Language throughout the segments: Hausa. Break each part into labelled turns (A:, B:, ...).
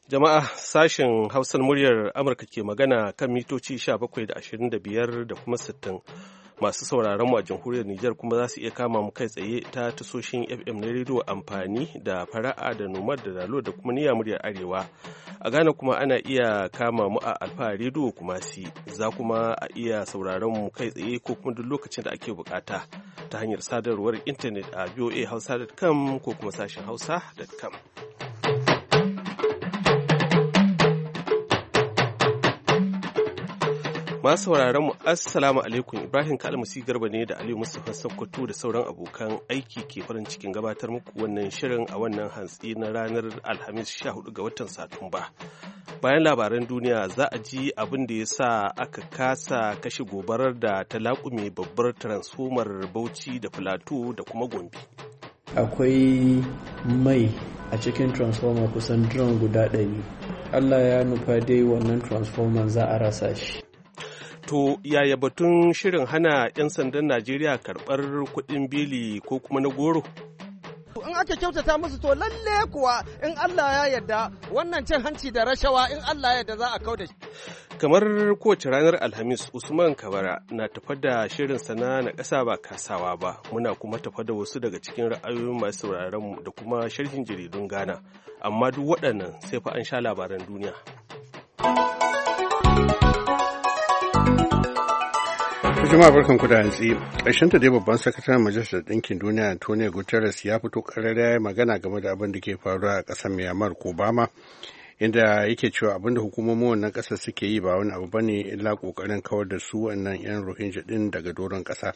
A: Jama'a sashen Hausar muryar Amurka ke magana kan mitoci 17 da 25 da kuma 60. Masu sauraron mu a jamhuriyar Nijar kuma za su iya kama mu kai tsaye ta tasoshin FM na rediyo amfani da fara'a da nomad da dalo da kuma niyya muryar Arewa. A Ghana kuma ana iya kama mu a Alfa rediyo kuma za kuma a iya sauraron mu kai tsaye ko kuma duk lokacin da ake bukata ta hanyar sadarwar intanet a voahausa.com ko kuma sashen hausa.com. Masu sauraron mu assalamu alaikum, Ibrahim Kalmasi Garba ne da Aliyu Mustapha Sokoto da sauran abokan aiki ke farin cikin gabatar muku wannan shirin a wannan hantsi na ranar Alhamis 14 ga watan Satumba. Bayan labaran duniya za a ji abin da ya sa aka kasa kashe gobarar da ta laƙume babbar transformar Bauchi da Filato da kuma Gombe.
B: Akwai mai a cikin transformer kusan drum guda 100. Allah ya nufa dai wannan transformer za a rasa shi.
A: To yaya batun shirin hana 'yan sandan Najeriya karɓar kuɗin beli ko kuma na goro?
C: In aka kyautata musu to lalle kuwa in Allah ya yarda wannan cin hanci da rashawa in Allah ya yarda za a kauda shi.
A: Kamar kowace ranar Alhamis, Usman Kabara na tafa da shirin sana na ƙasa ba kasawa ba. Muna kuma tafa da wasu daga cikin ra'ayoyin masu sauraronmu da kuma sharhin jaridun Ghana. Amma duk waɗannan sai fa an sha labaran duniya.
D: Jama'a barkanku da hantsi. Ta dai babban sakataren Majalisar Ɗinkin Duniya Antonio Guterres ya fito ƙarara ya magana game da abin da ke faruwa a ƙasar Myanmar ko Bama, inda yake cewa abin da hukumomin wannan ƙasar suke yi ba wani abu bane illa ƙoƙarin kawar da su wannan 'yan Rohingya ɗin daga doron ƙasa.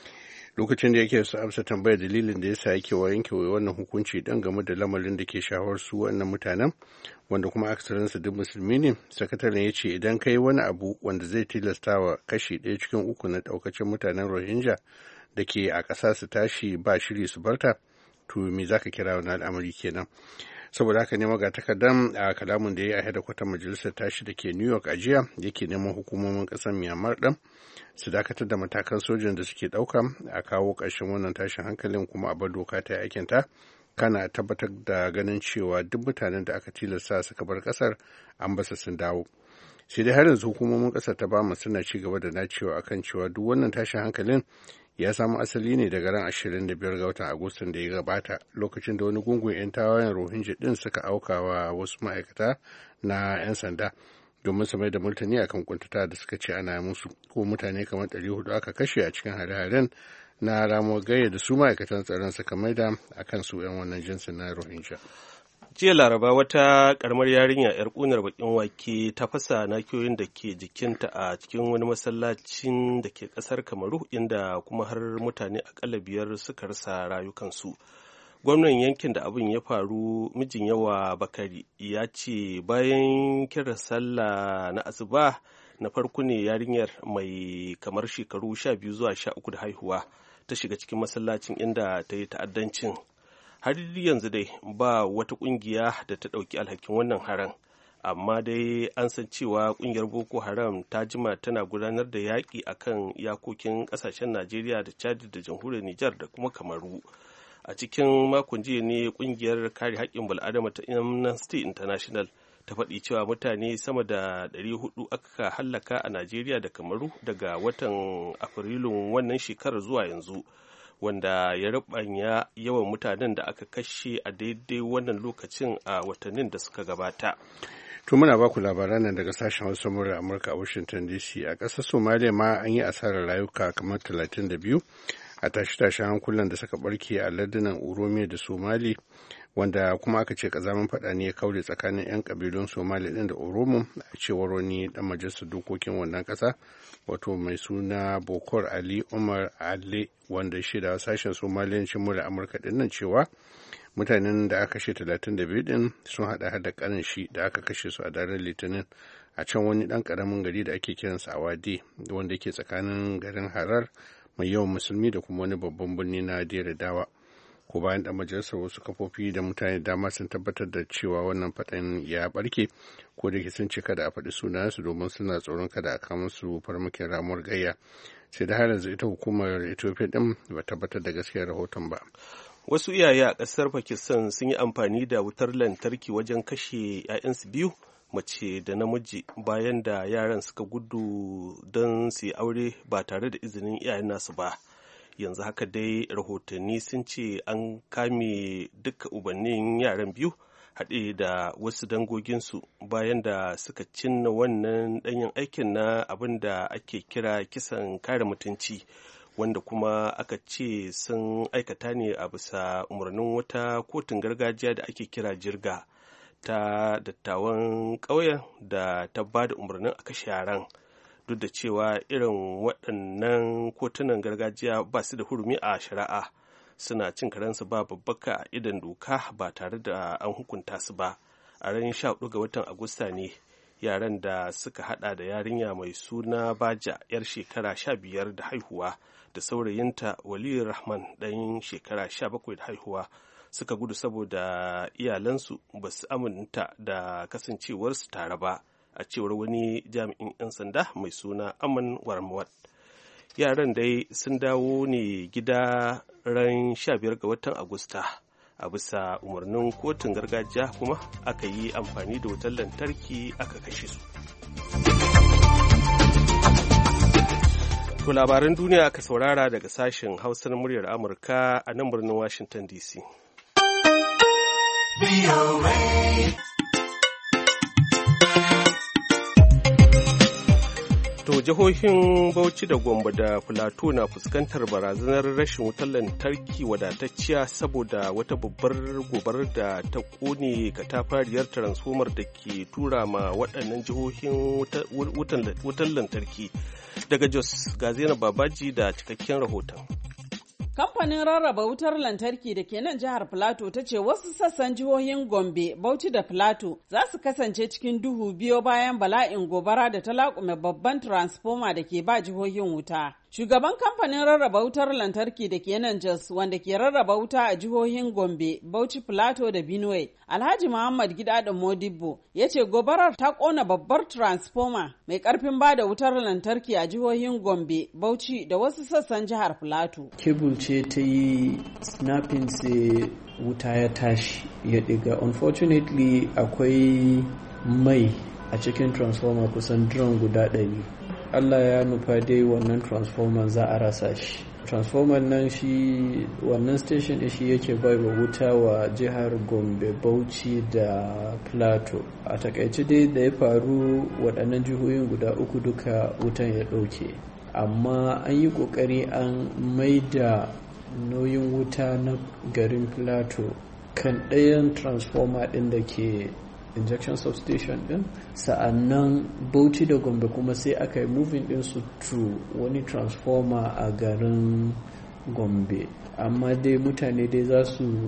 D: Lokacin da yake su amsa tambayar dalilin da yasa yake yanke wannan hukunci dan game da lamarin da ke shawar su wannan mutanen, wanda kuma aksarinsu duk musulmi ne, sakataren ya ce idan ka yi wani abu wanda zai tilasta wa kashi 1 cikin 3 na daukacin mutanen Rohingya da ke a ƙasa su tashi ba shiri su barta, to me za ka kira wani al'amari kenan. Saboda haka ne magatakardan a kalamun da ya yi a hedakwatar majalisar tashi da ke New York a jiya yake neman hukumomin ƙasar Myanmar ɗin su dakatar da matakan sojan da suke ɗauka a kawo ƙarshen wannan tashin hankalin kuma a bar doka ta yi aikinta, kana tabbatar da ganin cewa duk mutanen da aka tilasta suka bar ƙasar an basa sun dawo. Sai dai har yanzu hukumomin ƙasar ta Bama suna ci gaba da nacewa akan cewa duk wannan tashin hankalin ya samu asali ne daga ran 25 ga watan Agustan da ya gabata, lokacin da wani gungun 'yan tawayen Rohingya din suka auka wa wasu ma'aikata na 'yan sanda domin su mai da martani akan kuntata da suka ce ana musu, ko mutane kamar 400 aka kashe a cikin hare-haren na ramuwar gayya da su ma'aikatan tsaron suka maida akan su 'yan wannan jinsin na Rohingya.
A: Jiya Laraba wata karamar yarinya 'yar kunar bakin wake ta fasa nakiyoyin da ke jikinta a cikin wani masallacin da ke kasar Kamaru, inda kuma har mutane akalla 5 suka rasa rayukansu. Gwamnan yankin da abin ya faru, mijin yawa Bakari, ya ce bayan kiran sallah na asuba na farko ne yarinyar mai kamar shekaru 12 zuwa 13 da haihuwa ta shiga cikin masallacin inda ta yi ta'addancin. Har yanzu dai ba wata kungiya da ta ɗauki alhakin wannan haram, amma dai an san cewa kungiyar Boko Haram ta jima tana gudanar da yaƙi akan iyakokin ƙasashen Najeriya da Chad da jamhuriyar Nijar da kuma Kamaru. A cikin makon jiya ne kungiyar kare haƙƙin bal'adama ta Amnesty International ta faɗi cewa mutane sama da 400 aka hallaka a Najeriya da Kamaru daga watan Afrilun wannan shekarar zuwa yanzu, wanda ya rubanya yawan mutanen da aka kashe a daidai wannan lokacin a watannin da suka gabata.
D: To muna baku labaran nan daga sashen Hausa murar Amurka a Washington DC. A ƙasar Somalia ma an yi asarar rayuka kamar 32 a tashe-tashen hankulan da suka barke a lardunan Oromia da Somali, wanda kuma aka ce kazamin faɗa ne ya kaure tsakanin 'yan kabilun Somali ɗin da Oromo, a cewar wani ɗan majalisar dokokin wannan ƙasa, wato mai suna Bokor Ali Umar Ali, wanda shi da sashen Somaliyancin murar Amurka ɗin nan cewa mutanen da aka kashe 32 ɗin sun haɗa da ƙanin shi da aka kashe su a daren Litinin a can wani ɗan ƙaramin gari da ake kiransa Awadi, wanda ke tsakanin garin Harar mai yawan musulmi da kuma wani babban birni na Dera Dawa. Ko bayan da majalisar wasu kafofi da mutane dama sun tabbatar da cewa wannan faɗan ya barke, ko da ke sun ce kada a faɗi sunayensu domin suna tsoron kada a kama su farmakin ramuwar gayya. Sai da har yanzu ita hukumar Ethiopia din ba tabbatar da gaskiyar rahoton ba.
A: wasu iyaye a ƙasar Pakistan sun yi amfani da wutar lantarki wajen kashe 'ya'yansu biyu, mace da namiji, bayan da yaran suka gudu don su yi aure ba tare da izinin iyayen nasu ba. Yanzu haka dai rahotanni sun ce an kame duka ubannin yaran biyu haɗe da wasu dangoginsu bayan da suka cinna wannan ɗanyen aikin na abin da ake kira kisan kare mutunci, wanda kuma aka ce sun aikata ne a bisa umarnin wata kotun gargajiya da ake kira jirga ta dattawan ƙauyen da ta ba da umarnin a kashe yaran, duk da cewa irin waɗannan kotunan gargajiya ba su da hurumi a shari'a, suna cin karensu ba babbaka a idan doka ba tare da an hukunta su ba. A ran 14 ga watan Agusta ne yaran da suka hada da yarinya mai suna Baja 'yar shekara 15 da haihuwa da saurayinta Wali Rahman ɗan shekara 17 da haihuwa suka gudu saboda iyalansu ba su aminta da kasancewarsu tare ba, a cewar wani jami'in 'yan sanda mai suna Aman Warmawat. Yaran dai sun dawo ne gida ran 15 ga watan Agusta. A bisa umarnin kotun gargajiya kuma aka yi amfani da wutar lantarki aka kashe su. To labaran duniya aka saurara daga sashen Hausa na muryar Amurka a nan birnin Washington DC. To jihohin Bauchi da Gombe da Filato na fuskantar barazanar rashin wutar lantarki wadatacciya saboda wata babbar gobarar da ta kone katafariyar transformer da ke tura ma waɗannan jihohin wutar lantarki. Daga Jos, ga Zainab Babaji da cikakken rahoton.
E: Kamfanin rarraba wutar lantarki da ke nan jihar Filato ta ce wasu sassan jihohin Gombe, Bauchi da Filato za su kasance cikin duhu biyo bayan bala'in gobara da ta laƙume babban transformer da ke ba jihohin wuta. Shugaban kamfanin rarraba wutar lantarki da ke nan Jos wanda ke rarraba wuta a jihohin Gombe, Bauchi, Filato da Benue, Alhaji Muhammad Gidado Modibbo ya ce gobarar ta ƙona babbar transformer mai ƙarfin ba da wutar lantarki a jihohin Gombe, Bauchi da wasu sassan jihar Filato.
B: Kebul ce ta yi snapping sai wuta ya tashi ya ɗiga. Unfortunately akwai mai a cikin transformer kusan drum guda 100. Allah ya nufa dai wannan transformer za a rasa shi. Transformer nan shi wannan station din shi yake baiwa wuta wa jihar Gombe, Bauchi da Plateau. A takaice dai da ya faru waɗannan jihohin guda 3 duka wutan ya ɗauke. Amma an yi ƙoƙari an maida nauyin wuta na garin Plateau kan ɗayan transformer ɗin da ke injection substation din, sa'annan Bauchi da Gombe kuma sai aka yi moving din su to wani transformer a garin Gombe. Amma dai mutane dai za su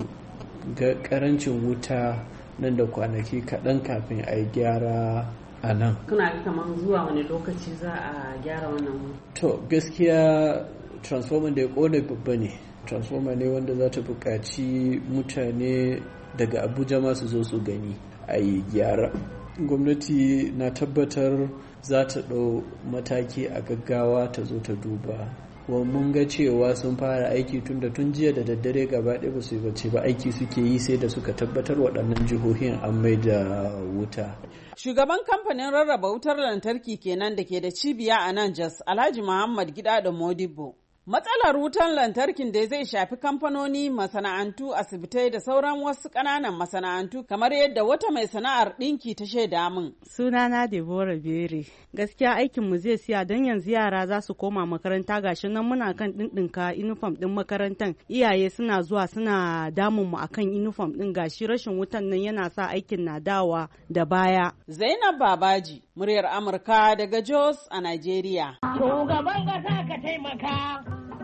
B: ga karancin wuta nan da kwanaki kaɗan kafin a yi gyara a nan.
E: Kuna kamar zuwa wani lokaci za a gyara wannan?
B: To gaskiya transformer da ya ƙone babba ne. Transformer ne wanda za ta buƙaci mutane daga Abuja ma su zo su gani a yi gyara. Gwamnati na tabbatar za ta ɗau mataki a gaggawa ta zo ta duba. Mun ga cewa sun fara aiki tun jiya da daddare gaba ɗaya ba su yi bacci ba, aiki suke yi sai da suka tabbatar waɗannan jihohin an mai da wuta.
E: Shugaban kamfanin rarraba wutar lantarki kenan da ke da cibiya a nan Jos, Alhaji Muhammad Gidado Modibbo. Matsalar wutar lantarkin da zai shafi kamfanoni, masana'antu, asibitai da sauran wasu ƙananan masana'antu kamar yadda wata mai sana'ar ɗinki ta shaida min.
F: Sunana Deborah Bere. Gaskiya aikinmu zai siya don yanzu yara za su koma makaranta, gashi nan muna kan ɗinɗinka uniform ɗin makarantar. Iyaye suna zuwa suna damun mu akan uniform ɗin, gashi rashin wutan nan yana sa aikin na dawa da baya.
E: Zainab Babaji, muryar Amurka daga Jos a Najeriya.
G: Shugaban ƙasa ka taimaka.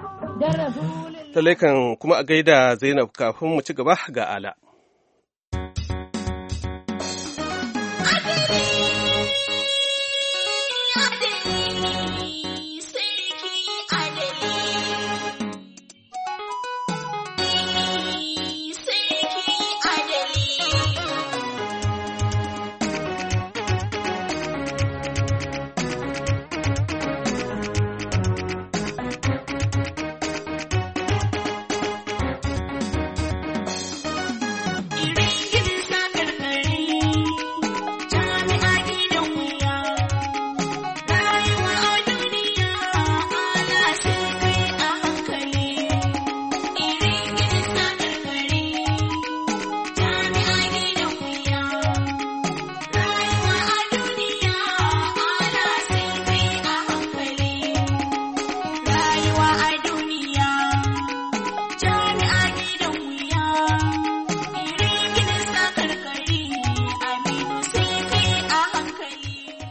A: Talaikan kuma a gaida Zainab, kafin mu ci gaba ga Ala.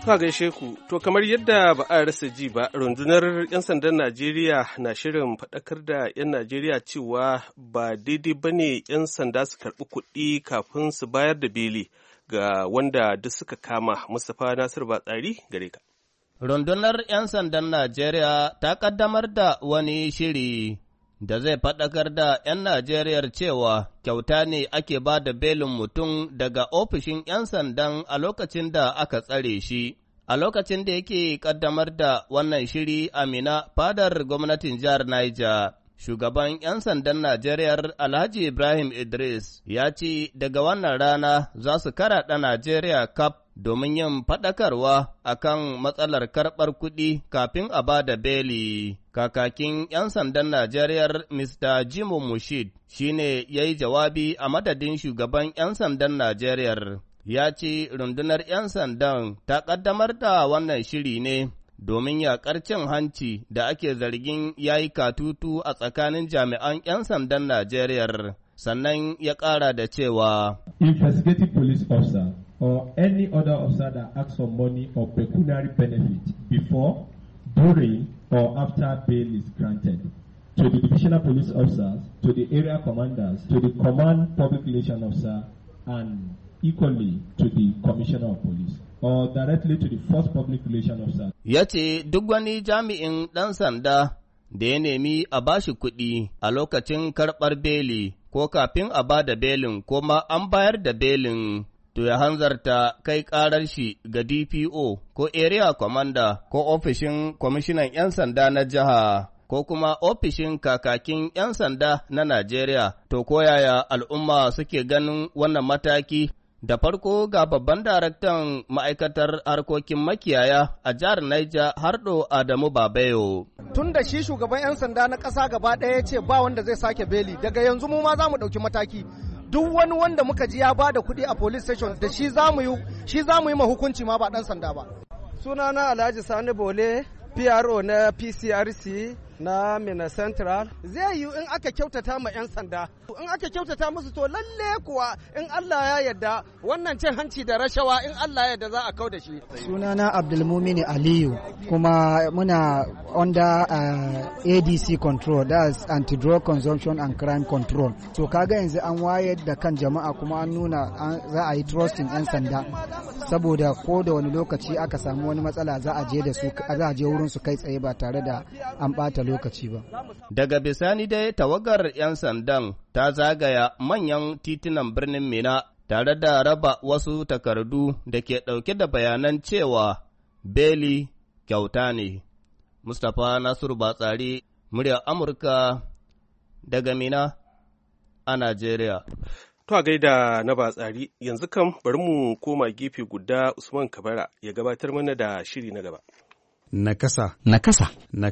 A: To gaishe ku, to kamar yadda ba a rasa ji ba, rundunar 'yan sandan Najeriya na shirin faɗakar da 'yan Najeriya cewa ba daidai ba ne 'yan sanda su karɓi kuɗi kafin su bayar da beli ga wanda duk suka kama. Mustapha Nasir Batsari gare ka.
H: Rundunar 'yan sandan Najeriya ta ƙaddamar da wani shiri da zai faɗakar da 'yan Najeriyar cewa kyauta ne ake ba da belin mutum daga ofishin 'yan sandan a lokacin da aka tsare shi. A lokacin da yake ƙaddamar da wannan shiri Amina fadar gwamnatin jihar Niger, shugaban 'yan sandan Najeriyar Alhaji Ibrahim Idris ya ce daga wannan rana za su karaɗa Najeriya kaf domin yin faɗakarwa akan matsalar karɓar kuɗi kafin a ba da beli. Kakakin 'yan sandan Najeriya Mr. Jimo Mushid shi ne ya yi jawabi a madadin shugaban 'yan sandan Najeriya. Ya ce rundunar 'yan sandan ta ƙaddamar da wannan shiri ne domin yaƙar cin hanci da ake zargin ya yi katutu a tsakanin jami'an 'yan sandan Najeriya. Sannan ya ƙara da cewa,
I: Investigative police officer or any other officer that asks for money or pecuniary benefit before, during, or after bail is granted to the divisional police officers, to the area commanders, to the command public relations officer, and equally to the commissioner of police, or directly to the first public relations officer.
H: Ya ce duk wani jami'in ɗan sanda da ya nemi a bashi kuɗi a lokacin karɓar beli ko kafin a ba da belin ko ma an bayar da belin, to ya hanzarta kai ƙarar shi ga DPO ko area commander ko ofishin kwamishinan 'yan sanda na jiha ko kuma ofishin kakakin 'yan sanda na Najeriya. To koyaya al'umma suke ganin wannan mataki? Da farko ga babban daraktan ma'aikatar harkokin makiyaya a jihar Niger Hardo Adamu Babayo.
C: Tun da shi shugaban 'yan sanda na ƙasa gaba ɗaya ya ce ba wanda zai sake beli, daga yanzu mu ma za mu ɗauki mataki. Duk wani wanda muka ji ya ba da kuɗi a police station da shi za mu yi ma hukunci ma ba ɗan sanda ba. Sunana Alhaji Sani Bole, PRO na PCRC na Mina Central. Zai yi in aka kyautata ma 'yan sanda, in aka kyautata musu to lalle kuwa in Allah ya yarda wannan cin hanci da rashawa in Allah ya yarda za a kau da shi.
J: Sunana Abdulmumini Aliyu, kuma muna under ADC control, that's Anti-Drug Consumption and Crime Control. So kaga yanzu an wayar da kan jama'a kuma an nuna za a yi trusting 'yan sanda, saboda ko da wani lokaci aka samu wani matsala za a je wurin su kai tsaye ba tare da an ɓata lokaci ba.
H: Daga bisani dai tawagar 'yan sandan ta zagaya manyan titunan birnin Mina tare da raba wasu takardu da ke ɗauke da bayanan cewa beli kyauta ne. Mustapha Nasiru Batsari, muryar Amurka daga Mina a Najeriya.
A: To a gaida na Batsari, yanzu kam bari mu koma gefe guda Usman Kabara ya gabatar mana da shiri na gaba.
K: Nakasa.
L: Nakasa.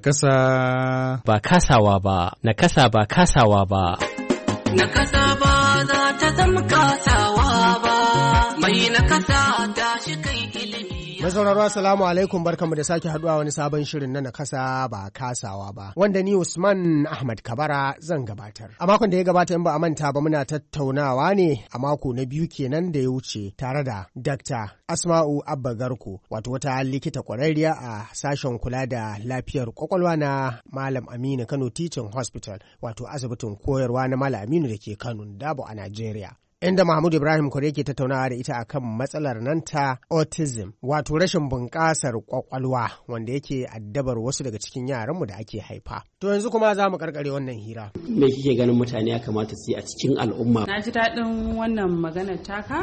K: Nakasa.
L: Ba kasawa ba. Nakasa ba kasawa ba.
M: Nakasa ba za ta zama kasawa ba. Mai nakasa ta shi kai ilimi.
N: Masauraro assalamu alaikum, barkamu da sake haduwa wani sabon shirin na nakasa ba kasawa ba, wanda ni Usman Ahmad Kabara zan gabatar. A makon da ya gabata in ba a manta ba muna tattaunawa ne a mako na biyu kenan da ya wuce tare da Dr. Asma'u Abba Garko, wato wata likita kwararriya a sashen kula da lafiyar kwakwalwa na Malam Aminu Kano Teaching Hospital, wato asibitin koyarwa na Malam Aminu da ke Kano Dabo a Najeriya. Inda Mahmud Ibrahim Kore ke tattaunawa da ita akan matsalar nan ta autism, wato rashin bunƙasar kwakwalwa wanda yake addabar wasu daga cikin yaranmu da ake haifa. To yanzu kuma za mu karkare wannan hira.
O: Me kike ganin mutane ya kamata su yi a cikin al'umma?
E: Na ji daɗin wannan maganar taka.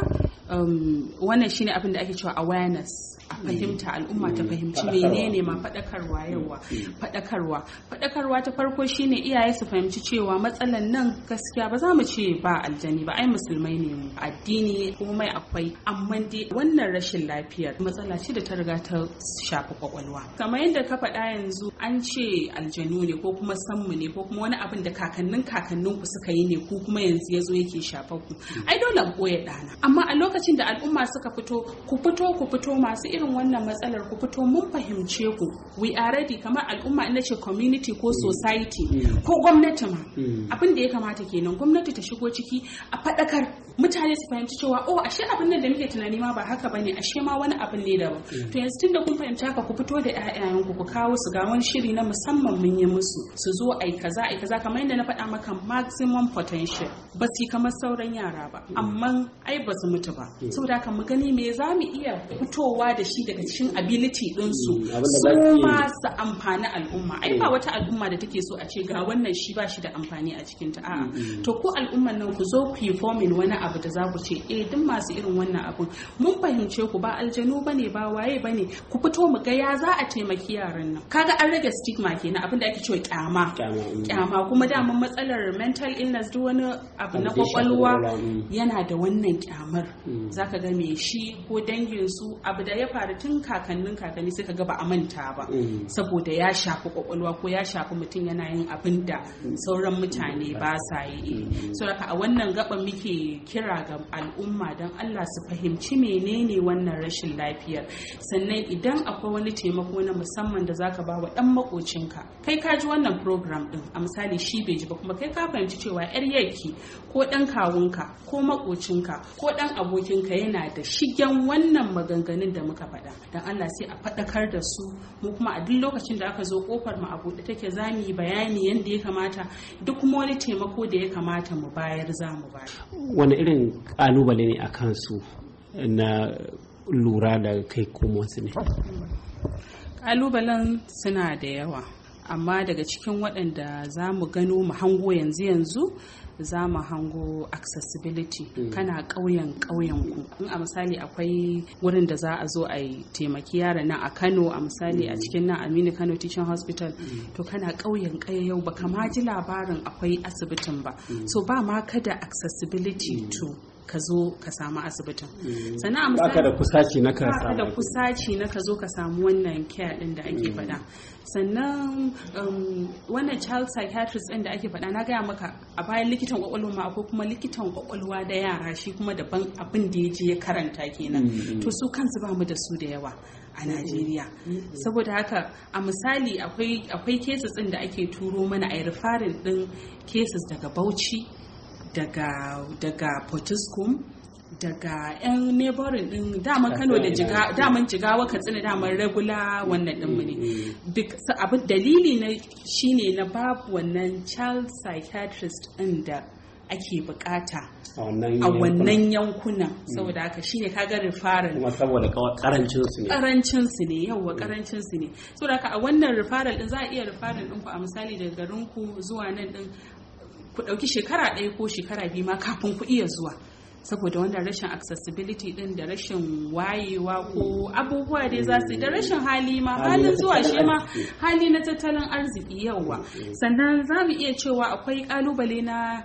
E: Wannan shine abin da ake cewa awareness, a fahimta, al'umma ta fahimci menene ma faɗakarwa. Yawa faɗakarwa ta farko shine iyaye su fahimci cewa matsalan nan gaskiya ba za mu ce ba aljani ba, ai musulmai ne mu, addini komai akwai, amma dai wannan rashin lafiyar matsala ce da ta riga ta shafi kwakwalwa. Kamar yadda ka faɗa yanzu, an ce aljanu ne ko kuma sammu ne ko kuma wani abin da kakannin ku suka yi ne, ku kuma yanzu yazo yake shafa ku. Ai dole mu koya ɗana, amma a lokacin da al'umma suka fito ku fito masu irin wannan matsalar, ku fito mun fahimce ku, we are ready. Kamar al'umma ina ce community ko society ko gwamnati ma, abin da ya kamata kenan gwamnati ta shigo ciki a faɗakar
P: mutane su fahimci cewa ashe abin nan da muke tunani ma ba haka bane, ashe ma wani abin ne daban. To yanzu tunda kun fahimci haka, ku fito da ƴaƴayenku ku kawo su ga wani shiri na musamman mun yi musu, su zo ai kaza kamar yadda na faɗa maka maximum potential. Ba su kamar sauran yara ba, amma ai ba su mutu ba. Saboda haka mu gani me za mu iya fitowa da shi daga cikin ability ɗinsu su ma su amfani al'umma. Ai ba wata al'umma da take so a ce ga wannan shi ba shi da amfani a cikinta. A'a, to ko al'umman nan ku zo ku yi forming wani abu da za ku ce duk masu irin wannan abun mun fahimce ku ba aljanu bane ba waye bane, ku fito mu ga ya za a taimaki yaran nan. Kaga an rage stigma kenan, abin da ake cewa kyama kuma daman matsalar mental illness duk wani abu na kwakwalwa yana da wannan kyamar. Zaka ga me shi ko dangin su abu da ya faru tun kakanni suka ga ba a manta ba, saboda ya shafi kwakwalwa ko ya shafi mutum yana yin abin da sauran mutane ba sa yi. So a wannan gaban muke kira ga al'umma don Allah su fahimci menene wannan rashin lafiyar, sannan idan akwai wani taimako na musamman da zaka ba wa dan makocinka, kai ka ji wannan program din a misali shi bai ji ba, kuma kai ka fahimci cewa yar yaki ko dan kawunka ko makocinka ko dan abokinka yana da shigen wannan maganganun da muka faɗa, don Allah sai a faɗakar da su. Mu kuma a duk lokacin da aka zo kofar mu a buɗe take, za mu yi bayani yadda ya kamata, duk kuma wani taimako da ya kamata mu bayar za mu bayar.
O: Wani irin kalubale ne a kansu na lura da kai komonsu ne?
P: Kalubalen suna da yawa, amma daga cikin waɗanda za mu gano mu hango yanzu za mu hango accessibility. Kana ƙauyen ku in a misali akwai wurin da za a zo a yi taimaki yara nan a Kano, a misali a cikin nan Aminu Kano Teaching Hospital, to kana ƙauyen ƙayayyau baka ma ji labarin akwai asibitin ba, so ba ma kada accessibility to ka zo ka samu asibitin. Sannan
O: baka da kusaci
P: na ka zo ka samu wannan care din da ake faɗa. Sannan wannan child psychiatrist din da ake faɗa, na gaya maka a bayan likitan kwakwalwa ma akwai kuma likitan kwakwalwa da yara, shi kuma daban abin da ya je ya karanta kenan. To su kansu ba mu da su da yawa a Najeriya. Saboda haka a misali akwai cases din da ake turo mana a referral din cases daga Bauchi, daga Potiskum, daga yan neighboring din daman Kano da daman Jigawa, Katsina daman regular wannan din mu ne. Abin dalili na shine na babu wannan child psychiatrist din da ake bukata a wannan yankunan. Saboda haka shine kaga referral,
O: kuma saboda karancin su ne
P: saboda haka a wannan referral din za a iya referral din ku a misali daga garin ku zuwa nan din ku ɗauki shekara 1 ko shekara 2 ma kafin ku iya zuwa, saboda wannan rashin accessibility din da rashin wayewa ko abubuwa dai za su, da rashin hali ma, halin zuwa shi ma hali na tattalin arziki yawa. Sannan za mu iya cewa akwai kalubale na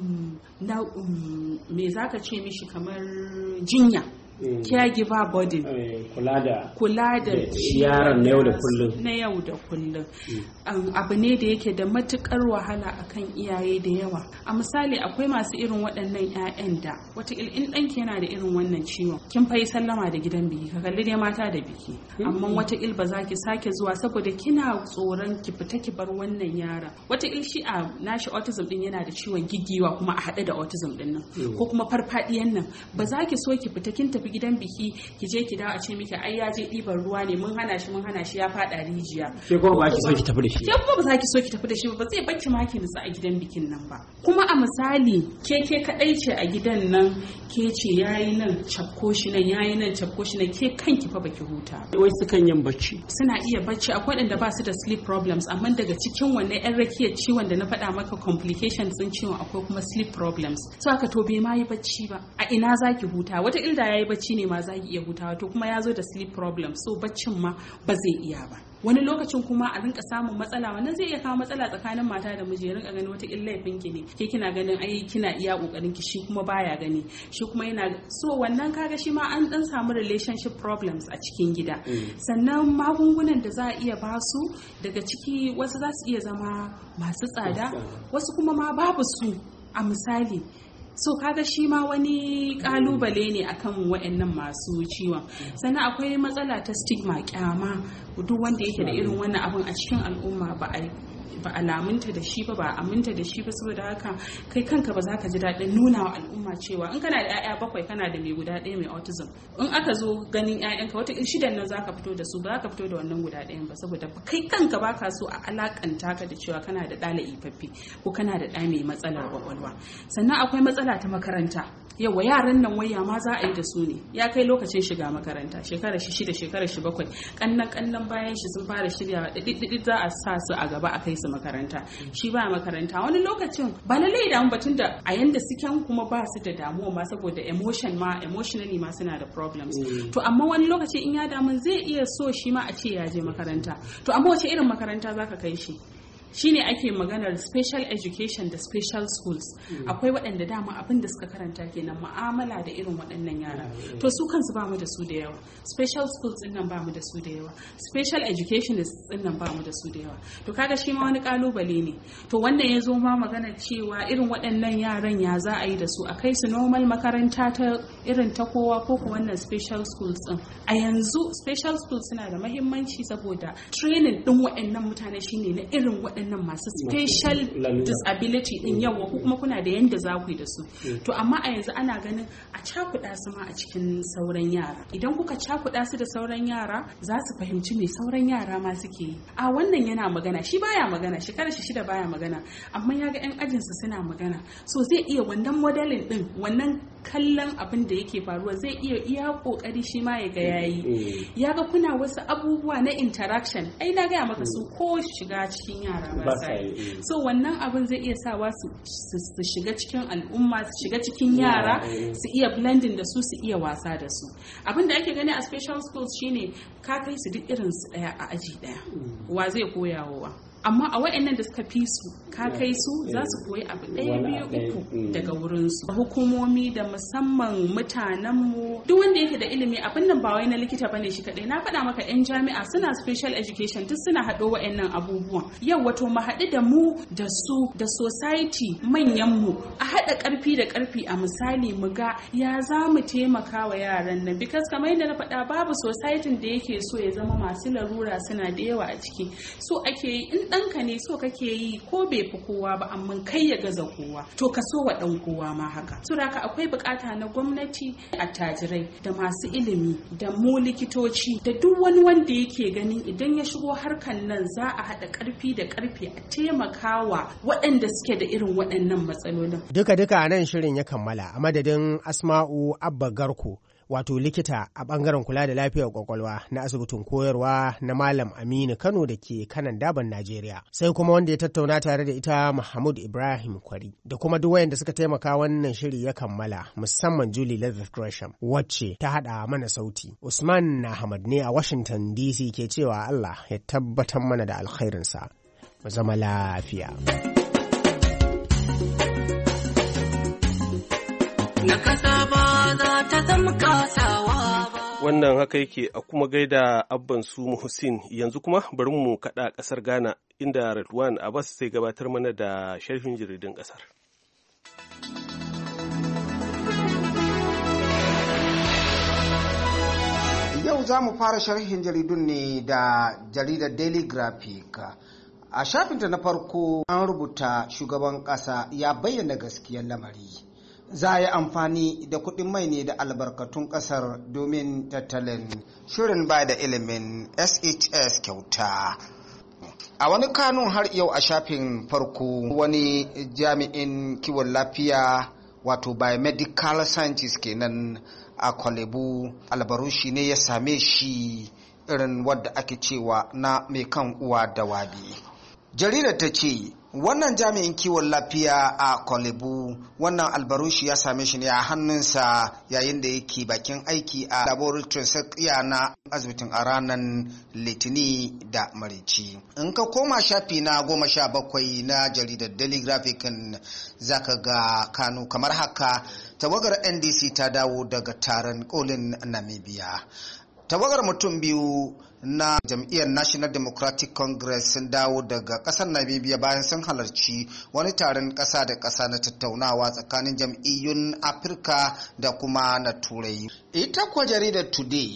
P: me zaka ce mishi, kamar jinya, caregiver burden, kula da
O: yaran na yau da kullum.
P: Abu ne da yake da matukar wahala akan iyaye da yawa. A misali akwai masu irin waɗannan 'ya'yan da wataƙil in ɗanki yana da irin wannan ciwon, kin fa yi sallama da gidan biki, ka kalli dai mata da biki, amma wataƙil ba za ki sake zuwa saboda kina tsoron ki fita ki bar wannan yaron. Wataƙil shi a nashi autism din yana da ciwon giggiwa kuma a haɗe da autism din nan, ko kuma farfadiyan nan, ba za ki so ki fita kin tafi gidan biki ki je ki dawo a ce miki ai ya je ɗiban ruwa ne, mun hana shi ya faɗa rijiya.
O: Ke kuma ba ki so ki tafi da shi.
P: Ke kuma ba za ki so ki tafi da shi ba zai bacci ma ki nutsa a gidan bikin nan ba. Kuma a misali ke kadai ce a gidan nan, ke ce yayi nan cafko shi nan, yayi nan cafko shi nan, ke kanki fa baki huta.
O: Wai sukan yin bacci.
P: Suna iya bacci, akwai waɗanda ba su da sleep problems, amma daga cikin wannan yan rakiyar ciwon da na faɗa maka complications din ciwon akwai kuma sleep problems. So haka to bai ma yi bacci ba. A ina zaki huta? Wata ilda yayi bacci ne ma zaki iya hutawa, to kuma ya zo da sleep problems, so baccin ma ba zai iya ba. Wani lokacin kuma a rinka samun matsala, wannan zai iya kawo matsala tsakanin mata da miji, rinka ganin wata laifin ki ne, ke kina ganin ai kina iya kokarin ki, shi kuma baya gani, shi kuma yana so wannan kaga shi ma an dan samu relationship problems a cikin gida. Sannan magungunan da za a iya basu daga ciki wasu za su iya zama masu tsada, wasu kuma ma babu su a misali. So kaga shi ma wani kalubale ne akan waɗannan masu ciwon. Sannan akwai matsala ta stigma, kyama, duk wanda yake da irin wannan abun a cikin al'umma ba a ba alamunta da shi ba aminta da shi ba, saboda haka kai kanka ba za ka ji daɗin nuna wa al'umma cewa in kana da 'ya'ya 7 kana da mai guda 1 mai autism, in aka zo ganin 'ya'yanka wata 6 nan za ka fito da su, ba za ka fito da wannan guda 1 ba, saboda kai kanka ba ka so a alakanta ka da cewa kana da ɗa la'ifaffe ko kana da ɗa mai matsalar kwakwalwa. Sannan akwai matsala ta makaranta. Yawa yaran nan waya ma za a yi da su ne, ya kai lokacin shiga makaranta, shekarar shi 6 shekarar shi 7, kannan bayan shi sun fara shirya dididi za a sa su a gaba a kai su makaranta, shi ba makaranta. Wani lokacin ba lallai damu batun da a yanda suke kuma ba su da damuwa ma, saboda emotionally ma suna da problems. To amma wani lokaci in ya damu zai iya so shi ma a ce ya je makaranta. To amma wace irin makaranta zaka kai shi? Shine ake maganar special education da special schools. Akwai waɗanda dama abin da suka karanta kenan mu'amala da irin waɗannan yara. To su kansu ba mu da su da yawa. Special schools din nan ba mu da su da yawa. Special educationists din nan ba mu da su da yawa. To kaga shi ma wani kalubale ne. To wannan ya zo ma magana cewa irin waɗannan yaran ya za a yi da su, a kai su normal makaranta ta irin ta kowa ko ko wannan special schools din. A yanzu special schools suna da muhimmanci saboda training din waɗannan mutane shine na irin waɗannan masu special disability din yawa, ko kuma kuna da yanda za ku yi da su. To amma a yanzu ana ganin a cakuɗa su ma a cikin sauran yara. Idan kuka cakuɗa su da sauran yara za su fahimci me sauran yara ma suke yi. A wannan yana magana, shi baya magana, shekarar shi 6 baya magana, amma ya ga 'yan ajinsa suna magana, so zai iya wannan modelin din, wannan kallon abin da yake faruwa zai iya kokari shi ma ya ga yayi. Ya ga kuna wasu abubuwa na interaction, ai na gaya maka su ko shiga cikin yara ba sai. So wannan abin zai iya sawa su shiga cikin al'umma, su shiga cikin yara, su iya blending da su iya wasa da su. Abin da ake gani a special schools shine ka kai su duk irin su daya a aji daya, wa zai koyawa. Amma a waɗannan da suka fi su ka kai su za su koyi abu 1, 2, 3 daga wurinsu. Hukumomi da musamman mutanenmu, duk wanda yake da ilimi, abin nan ba wai na likita bane shi kadai. Na faɗa maka 'yan jami'a suna special education, duk suna haɗo waɗannan abubuwan. Yau wato mu haɗu da mu da su da society manyanmu, a haɗa ƙarfi da ƙarfi, a misali mu ga ya za mu taimaka wa yaran nan, because kamar yadda na faɗa babu society da yake so ya zama masu larura suna da yawa a ciki. So ake yi in ɗanka ne so kake yi ko bai fi kowa ba, amma kai ya gaza kowa, to ka so wa ɗan kowa ma haka. So haka akwai bukata na gwamnati, attajirai da masu ilimi da mu likitoci da duk wani wanda yake ganin idan ya shigo harkan nan za a haɗa ƙarfi da ƙarfi a taimakawa waɗanda suke da irin waɗannan matsalolin.
N: Duka nan shirin ya kammala a madadin Asma'u Abba Garko, wato likita a bangaren kula da lafiyar kwakwalwa na asibitin koyarwa na Malam Aminu Kano da ke kanan daban Najeriya. Sai kuma wanda ya tattauna tare da ita Mahmud Ibrahim Kwari, da kuma duk wayanda suka taimaka wannan shiri ya kammala, musamman Julie Leather Gresham wacce ta hada mana sauti. Usman Ahmad ne a Washington DC ke cewa Allah ya tabbatar mana da alkhairinsa. Mu zama lafiya.
A: Wannan haka yake, a kuma gaida abban su Muhsin. Yanzu kuma bari mu kaɗa ƙasar Ghana, inda Redwan Abbas zai gabatar mana da sharhin jaridun ƙasar.
Q: Yau za mu fara sharhin jaridun ne da jaridar Daily Graphic. A shafinta na farko an rubuta shugaban ƙasa ya bayyana gaskiyar lamari. Za a yi amfani da kuɗin mai ne da albarkatun ƙasar domin tattalin shirin ba da ilimin SHS kyauta. A wani kanun har yau a shafin farko, wani jami'in kiwon lafiya wato biomedical scientist kenan a Kwalebu albarushi ne ya same shi irin wadda ake cewa na mai kan uwa da wabi. Jaridar ta ce wannan jami'in kiwon lafiya a Kwalebu, wannan albarushi ya same shi ne a hannunsa yayin da yake bakin aiki a laboratory sakiya na asibitin a ranar Litini da Marici. In ka koma shafi na 17 na jaridar Daily Graphic zaka ga kanu kamar haka: tawagar NDC ta dawo daga taron kolin Namibia. Tawagar mutum biyu na jam'iyyar National Democratic Congress sun dawo daga kasar Namibia bayan sun halarci wani taron kasa da kasa na tattaunawa tsakanin jam'iyyun Afirka da kuma na Turai. Ita kuwa jaridar Today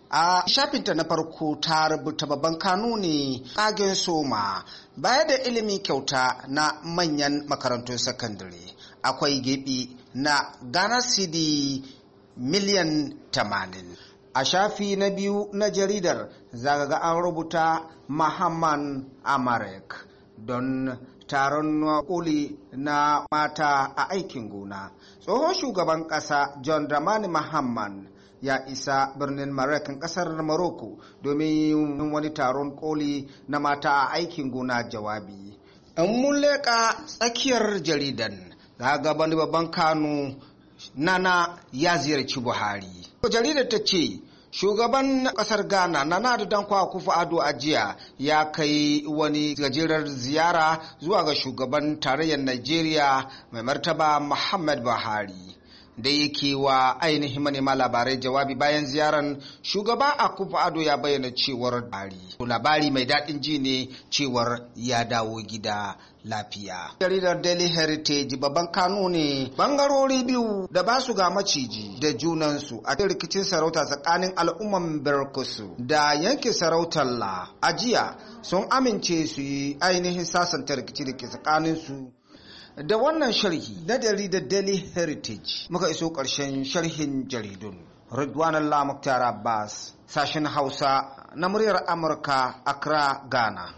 Q: A shafinta na farko ta rubuta babban kanuni kagen soma baya da ilimi kyauta na manyan makarantun sakandare. Akwai gibi na Ghana cedi miliyan 80. A shafi na biyu na jaridar zagaga an rubuta Muhammad Amarek don taron koli na mata a aikin gona. Tsohon shugaban ƙasa John Dramani Mahama ya isa birnin Marrakesh ƙasar Morocco domin wani taron koli na mata a aikin gona jawabi. In mun leƙa tsakiyar jaridan ga wani babban kanu Nana ya ziyarci Buhari. Jaridar ta ce shugaban kasar Ghana Nana Addo Dankwa Akufo-Addo a jiya ya kai wani gajerar ziyara zuwa ga shugaban tarayyar Najeriya mai martaba Muhammad Buhari. Da yake wa ainihin manema labarai jawabi bayan ziyaran, shugaba Akufo-Addo ya bayyana cewar labari mai daɗin ji ne cewar ya dawo gida lafiya. Jaridar Daily Heritage babban kanu ne bangarori biyu da ba su ga maciji da junansu a rikicin sarauta tsakanin al'umman Berkusu da yankin sarautar La. A jiya sun amince su yi ainihin sasanta rikici da ke tsakaninsu. Da wannan sharhi na jaridar Daily Heritage muka iso ƙarshen sharhin jaridun. Ridwan Allah Muktar Abbas, sashen Hausa na muryar Amurka, Accra, Ghana.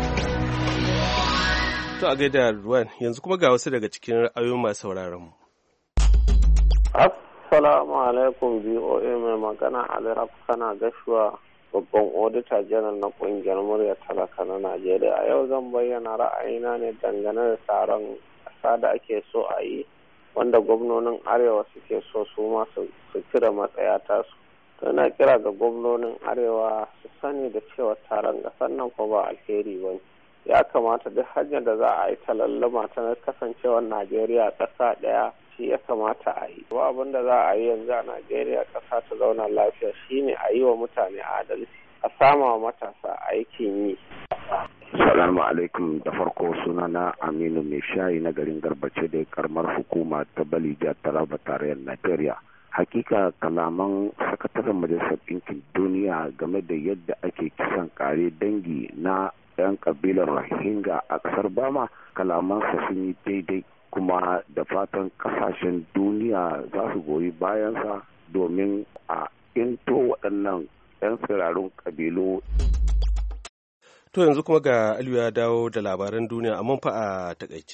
A: To a gaida Ridwan, yanzu kuma ga wasu daga cikin ra'ayoyin masu sauraron mu.
R: Assalamu alaikum BOA, mai magana Ali Rafsana Gashuwa, babban odita janar na kungiyar muryar talaka na Najeriya. A yau zan bayyana ra'ayina ne dangane da taron da ake so a yi, wanda gwamnonin arewa suke so su ma su cire matsaya tasu. To na kira ga gwamnonin arewa su sani da cewa taron ƙasar nan ko ba alheri ba. Ya kamata duk hanyar da za a yi ta lallama ta kasancewar Najeriya ƙasa ɗaya shi ya kamata a yi. Ba abin da za a yi yanzu a Najeriya ƙasa ta zauna lafiya shine a yi wa mutane adalci, a sama wa matasa aikin yi.
S: Salamu alaikum, da farko sunana Aminu mai shayi na garin Garbace da karamar hukuma ta Balija Taraba tarayyar Najeriya. Hakika kalaman sakataren Majalisar Ɗinkin Duniya game da yadda ake kisan kare dangi na 'yan kabilar Rohingya a ƙasar Bama, kalamansa sun yi daidai, kuma da fatan ƙasashen duniya za su goyi bayansa domin a into waɗannan 'yan tsirarun ƙabilu.
A: To yanzu kuma ga Aliyu ya dawo da labaran duniya amma fa a takaice.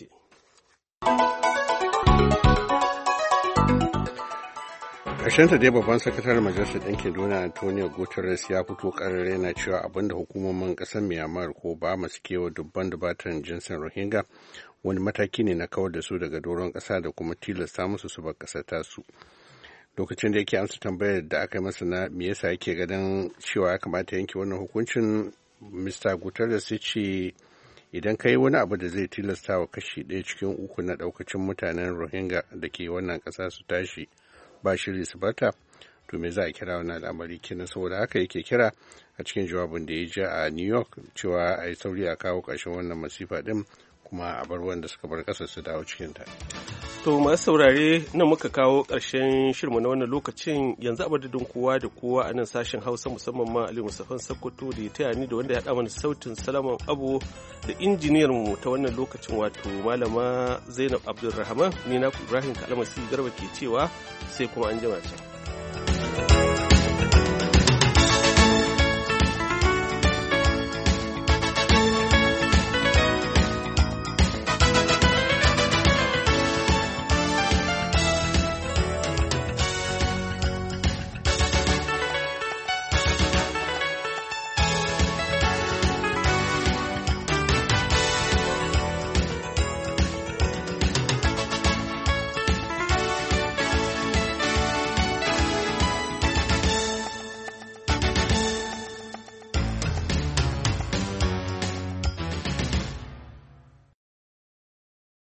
D: Ƙarshenta dai babban sakataren Majalisar Ɗinkin Duniya Antonio Guterres ya fito ƙarare yana cewa abinda hukumomin ƙasar Myanmar ko Burma suke wa dubban dubatan jinsin Rohingya wani mataki ne na kawar da su daga doron ƙasa da kuma tilasta musu su bar ƙasar tasu. Lokacin da yake amsa tambayar da aka yi masa na me yasa yake ganin cewa ya kamata yanke wannan hukuncin, Mr. Guterres ya ce idan ka yi wani abu da zai tilasta wa kashi 1 cikin 3 na ɗaukacin mutanen Rohingya da ke wannan ƙasa su tashi ba shiri su barta, to me za a kira wannan al'amari kenan. Saboda haka yake kira a cikin jawabin da ya ji a New York cewa a yi sauri a kawo ƙarshen wannan masifa ɗin kuma a bar wanda suka bar ƙasar su dawo cikinta.
A: To masu saurare nan muka kawo ƙarshen shirmu na wannan lokacin. Yanzu a madadin kowa da kowa a nan sashen Hausa, musamman ma Ali Musafan Sokoto da ya taya ni da wanda ya haɗa mana sautin Salaman Abu da injiniyar mu ta wannan lokacin wato Malama Zainab Abdulrahman, ni na Ibrahim Kalmasi Garba ke cewa sai kuma an jima can.